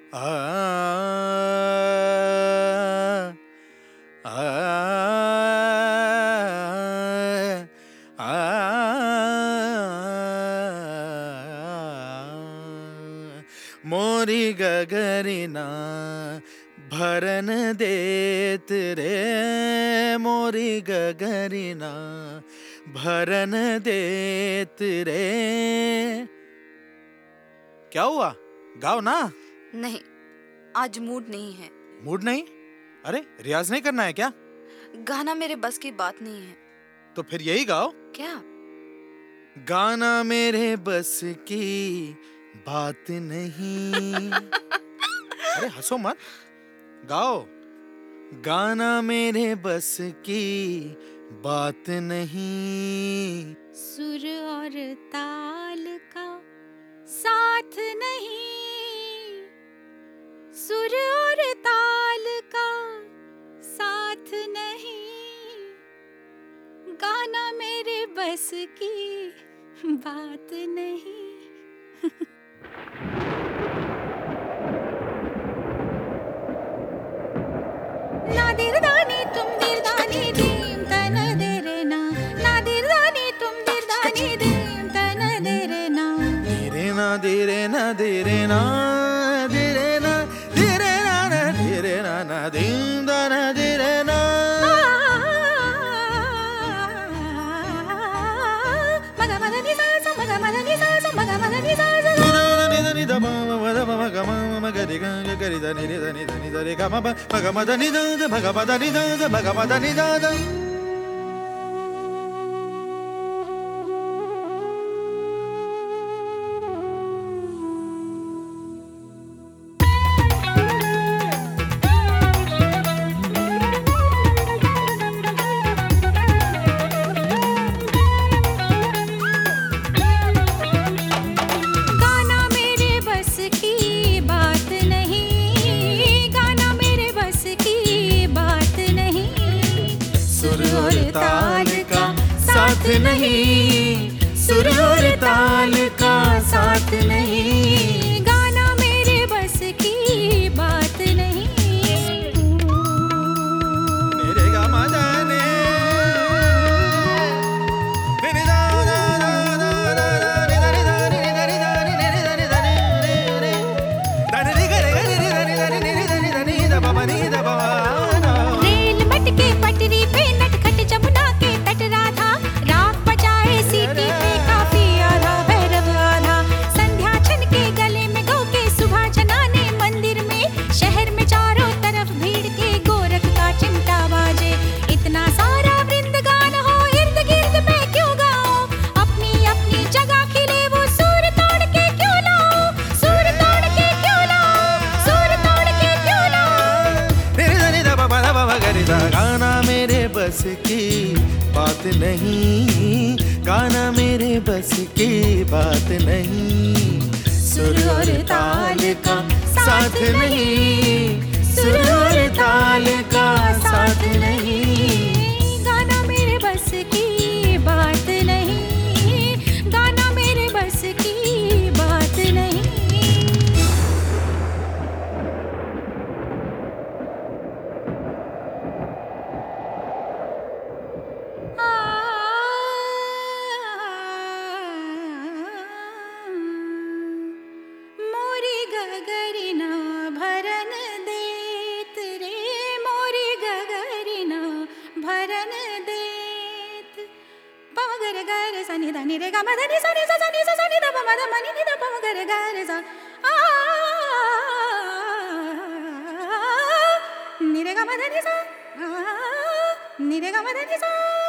आ आ मोरी गगरिना भरन देत रे, मोरी गगरिना भरन देत रे। क्या हुआ, गाओ ना। नहीं, आज मूड नहीं है। मूड नहीं? अरे रियाज नहीं करना है क्या? गाना मेरे बस की बात नहीं है। तो फिर यही गाओ। क्या? गाना मेरे बस की बात नहीं। अरे हंसो मत, गाओ। गाना मेरे बस की बात नहीं। सुर और ताल का साथ नहीं, सुर और ताल का साथ नहीं, गाना मेरे बस की बात नहीं। ना दिरदानी तुम दिरदानी दीम तन देरे ना, ना दिरदानी तुम दिरदानी दीम तन देरे ना, धीरे ना धीरे ना धीरे ना धीरे ना धीरे ना धीरे ना ना दीन ना धीरे ना। मगा मगा नि सा सा, मगा मगा नि सा सा, मगा मगा नि सा सा। नि द म म द म ग म म ग रि ग ग रि द नि रि द नि द नि द रि ग म प म ग म द नि द द म ग म द नि द द म ग म द नि द द। गाना मेरे बस की बात नहीं, गाना मेरे बस की बात नहीं, सुर और ताल का साथ नहीं, सुर और ताल का साथ नहीं, गाना मेरे बस की बात नहीं। मेरे गा मा दा ने नि दा दा दा दा दा दा नि दा नि दा नि दा नि दा नि दा नि दा नि दा नि गा रे गा नि दा नि दा नि दा नि दा बा नि दा बा ना। रेल मटके पटरी पे नटखट जमुना के तट राधा, राग बजाए सीटी पे काफी आधा भैरव आधा, संध्या छन के गले में गौ के सुबह जनाने मंदिर में, शहर में चारों तरफ भीड़ के गोरख का चिमटा बाजे, इतना सारा वृंदगान हो इर्द गिर्द में क्यों गाओ, अपनी अपनी जगह खिले वो सूर तोड़ के क्यों लाओ, सूर तोड़ के क्यों लाओ, सूर तोड़ के क्यों लाओ। मेरे दा नि दा बा दा बा गा रि दा। गाना मेरे बस की बात नहीं, गाना मेरे बस की बात नहीं, सुर और ताल का साथ नहीं, सुर और ताल का साथ नहीं, गाना मेरे बस की बात नहीं, गाना मेरे बस की बात नहीं। मोरी गगरिना भरन देत रे, मोरी गगरिना भरन देत, पमगर गर सनि ध नि रे ग म ध नि सा नि सा सा नि सा सा नि ध प म ध म नि नि ध पमगर गर सा आ नि रे ग म ध नि सा, आ नि रे ग म ध नि सा।